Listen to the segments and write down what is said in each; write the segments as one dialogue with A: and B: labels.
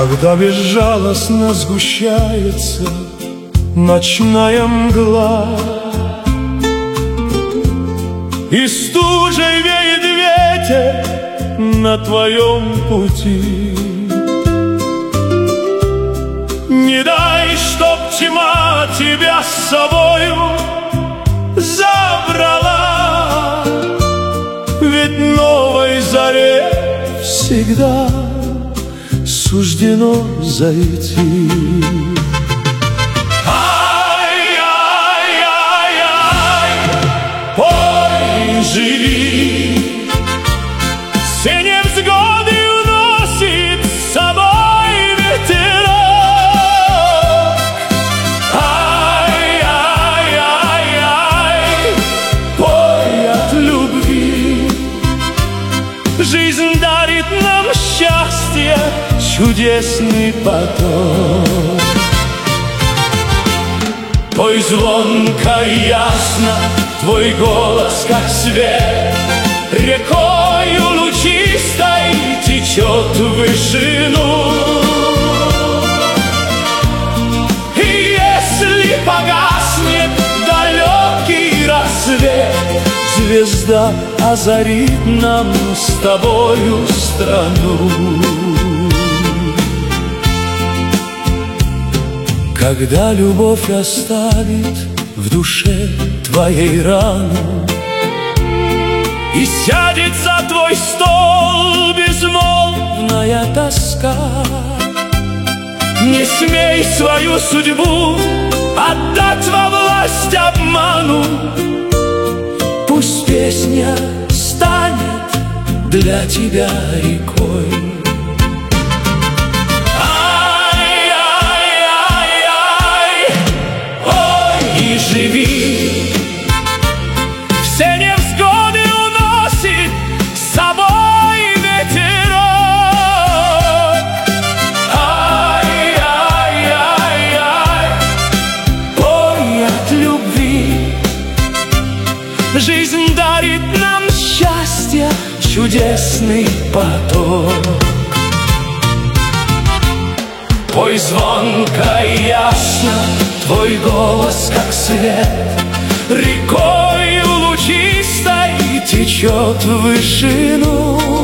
A: Когда безжалостно сгущается ночная мгла, и стужей веет ветер на твоем пути, не дай, чтоб тьма тебя с собою забрала, ведь новой заре всегда суждено зайти. Ай-яй-яй-яй, пой, живи, все невзгоды уносит с собой ветерок. Ай-яй-яй-яй, пой от любви, жизнь дарит нам счастье, чудесный поток. Пой звонко и ясно, твой голос, как свет, рекою лучистой течет в вышину. И если погаснет далекий рассвет, звезда озарит нам с тобою страну. Когда любовь оставит в душе твоей рану и сядет за твой стол безмолвная тоска, не смей свою судьбу отдать во власть обману. Пусть песня станет для тебя рекой. Живи, все невзгоды уносит с собой ветерок. Ай-яй-яй-яй, пой от любви, жизнь дарит нам счастье, чудесный поток. Пой звонко и ясно, твой голос, как свет, рекою лучистой течет в вышину.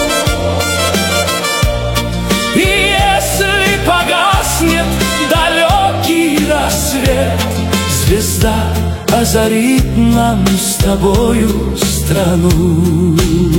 A: И если погаснет далекий рассвет, звезда озарит нам с тобою страну.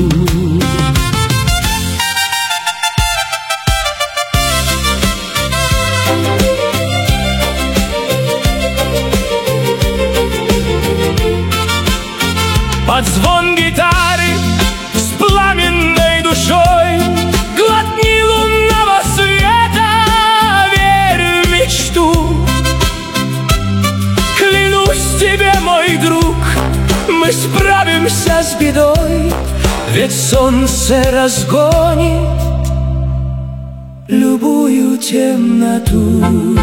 A: Под звон гитары с пламенной душой глотни лунного света, верь в мечту. Клянусь тебе, мой друг, мы справимся с бедой, ведь солнце разгонит любую темноту.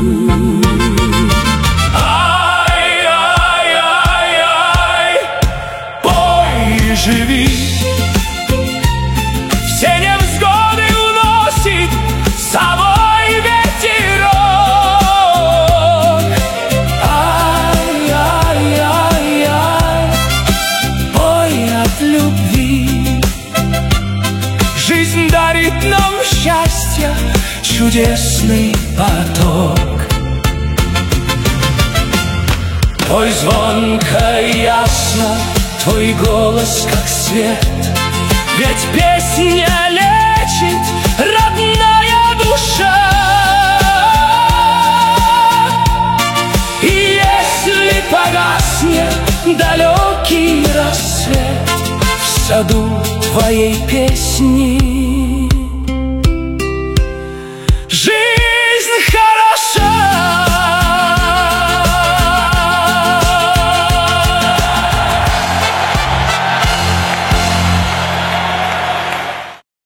A: Живи, все невзгоды уносит с собой ветерок. Ай-яй-яй-яй, пой от любви, жизнь дарит нам счастье, чудесный поток. Пой звонко и ясно, твой голос, как свет, ведь песня лечит, родная душа. И если погаснет далекий рассвет в саду твоей песни, жизнь